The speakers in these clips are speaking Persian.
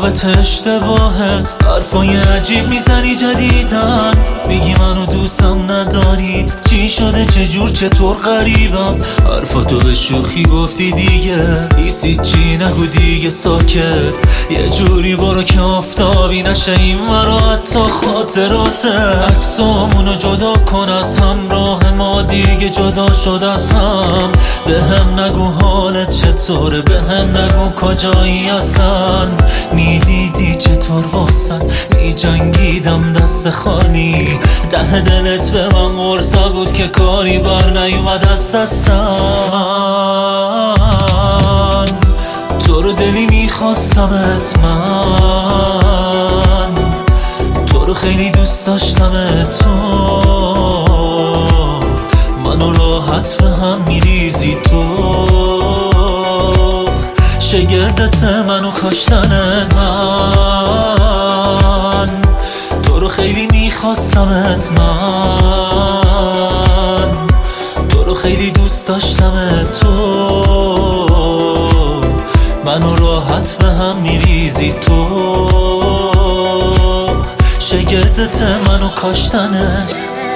فراغت اشتباهه، حرفای عجیب میزنی جدیدن، میگی منو دوستم نداری، چی شده چجور چطور غریبم، حرفاتو به شوخی گفتی دیگه، ایسی چی نگو دیگه ساکت، یه جوری برو که آفتابی نشه این ورا حتی خاطراته، عکسامونو جدا کن از همراه ما دیگه جدا شد از هم، به هم نگو حالت چطوره، به هم نگو کجایی اصلا، میدیدی چطور واسن میجنگیدم دست خالی، ته دلت به من قرصه بود که کاری بر نیومد از دستم، تو رو دلی میخواستمت من، تو رو خیلی دوست داشتمت، تو منو راحت به هم میریزی، تو شگردت منو کاشتنت من، تو رو خیلی میخواستمت من، تو رو خیلی دوست داشتمت، تو منو راحت به هم میریزی، تو شگردت منو کاشتنت.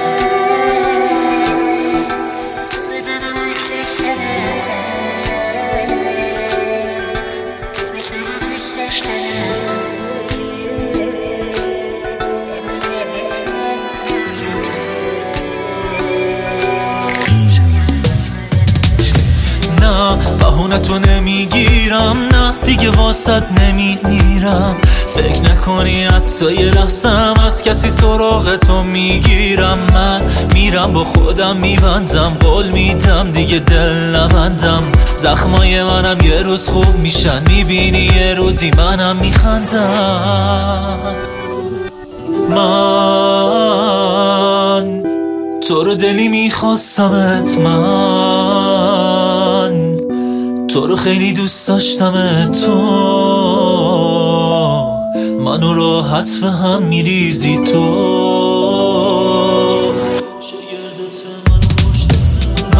بهونتو نمیگیرم، نه دیگه واسط نمیمیرم، فکر نکنی حتی یه لحظم از کسی سراغ تو میگیرم، من میرم با خودم میبندم، قول میدم دیگه دل نبندم، زخمای منم یه روز خوب میشن، میبینی یه روزی منم میخندم، من تو رو دلی میخواستمت من، تو رو خیلی دوست داشتمت، تو منو راحت به هم میریزی، تو شگردت منو کاشتنت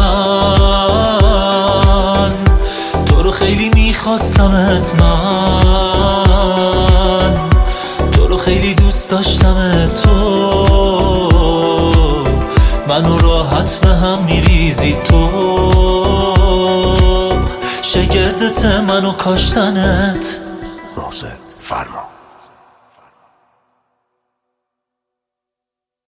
من، تو رو خیلی میخواستمت من، تو رو خیلی دوست داشتمت، تو منو راحت به هم میریزی، تو شگردت منو کاشتنت. محسن فرما.